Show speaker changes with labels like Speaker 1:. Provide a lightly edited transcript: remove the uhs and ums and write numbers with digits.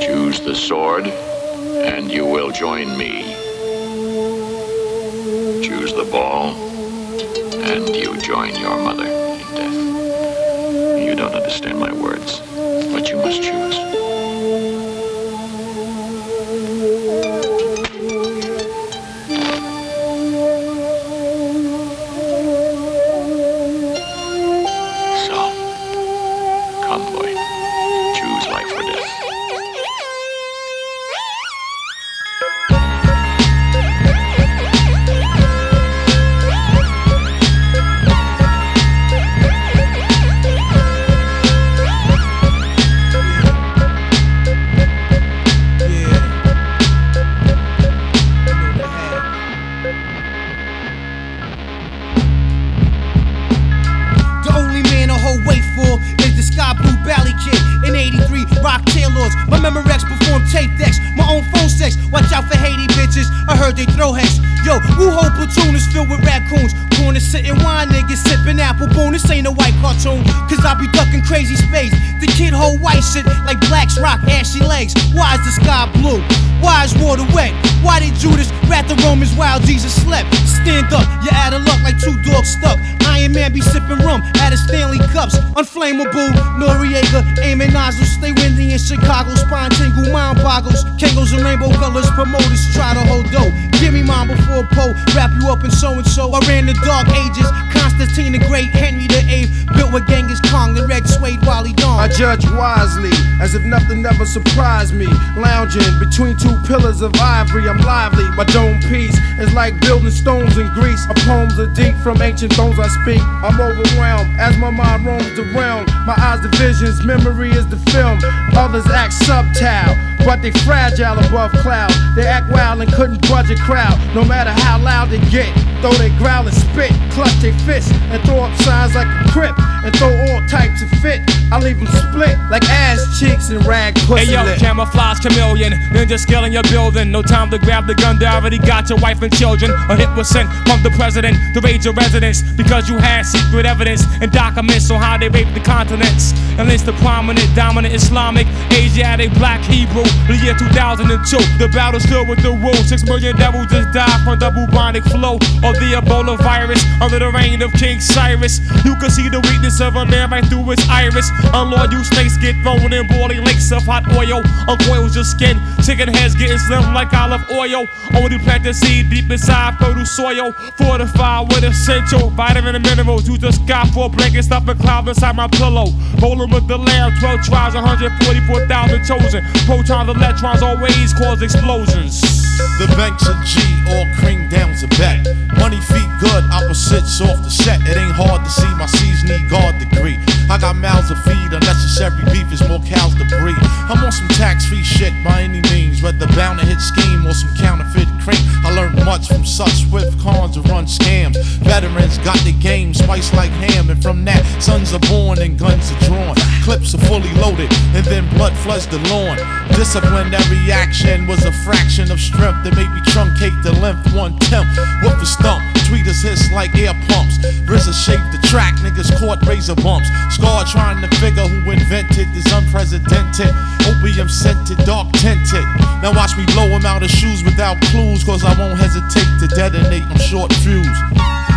Speaker 1: Choose the sword, and you will join me. Choose the ball, and you join your mother in death. You don't understand my words, but you must choose.
Speaker 2: My Memorex perform tape decks, my own phone sex. Watch out for Haiti bitches, I heard they throw hex. Yo, who whole platoon is filled with raccoons? Corner sitting wine niggas sipping apple boom. This ain't a white cartoon, cause I be ducking crazy spades. The kid hold white shit like blacks rock ashy legs. Why is the sky blue? Why is water wet? Why did Judas rat the Romans while Jesus slept? Stand up, you're out of luck like two dogs stuck. Iron Man be sipping rum out of Stanley cups. Unflammable, Noriega, aiming nozzles. Stay windy in Chicago, spine tingle, mind boggles. Kangos and rainbow colors, promoters try to hold dough. Give me mine before Poe, wrap you up in so-and-so. I ran the dark ages, Constantine the Great, Henry the VIII. Built with Genghis Khan, the red suede Wally Dawn.
Speaker 3: I judge wisely, as if nothing ever surprised me. Lounging between two pillars of ivory, I'm lively. My dome piece is like building stones in Greece. My poems are deep from ancient thrones I speak. I'm overwhelmed as my mind roams the realm. My eyes the visions, memory is the film. Others act subtile, but they fragile above clouds. They act wild and couldn't budge a crowd. No matter how loud they get, though they growl and spit, clutch their fists and throw up signs like a crip, and throw all types of fit. I leave them split like ass cheeks and rag pussy.
Speaker 4: Hey yo,
Speaker 3: lip.
Speaker 4: camouflage chameleon, ninja skill in your building. No time to grab the gun, they already got your wife and children. A hit was sent from the president to raid your residence because you had secret evidence and documents on how they raped the continents. And it's the prominent, dominant Islamic, Asiatic, black Hebrew. The year 2002, the battle's filled with the wounds. 6 million devils just died from the bubonic flow of the Ebola virus under the reign of King Cyrus. You can see the weakness of a man right through his iris. Unloyal snakes get thrown in boiling lakes of hot oil. Uncoils your skin, chicken heads getting slim like olive oil. Only plant the seed deep inside fertile soil, fortified with essential vitamin and minerals. You just got 4 blankets stuffed and cloud inside my pillow. Rolling with the lamb, 12 tribes, 144,000 chosen. Protons, electrons always cause explosions.
Speaker 5: The banks of G, all cream down's a bet. Money feet good, opposites off the set. It ain't hard to see my C's need guard degree. I got mouths to feed, unnecessary beef is more cows to breed. I'm on some tax-free shit by any means, whether bound to hit scheme or some counterfeit cream. I learned much from such swift cons to run scams. Veterans got the game spiced like ham, and from that, sons are born and guns are drawn. Clips are fully loaded, and then blood floods the lawn. Disciplinary action was a fraction of strength that made me truncate the length 1/10. Whoop the stump, tweeters hiss like air pumps. RZA shaped the track, niggas caught razor bumps. Scar trying to figure who invented this unprecedented. Opium scented, dark tinted. Now watch me blow him out of shoes without clues, cause I won't hesitate to detonate, I'm short fused.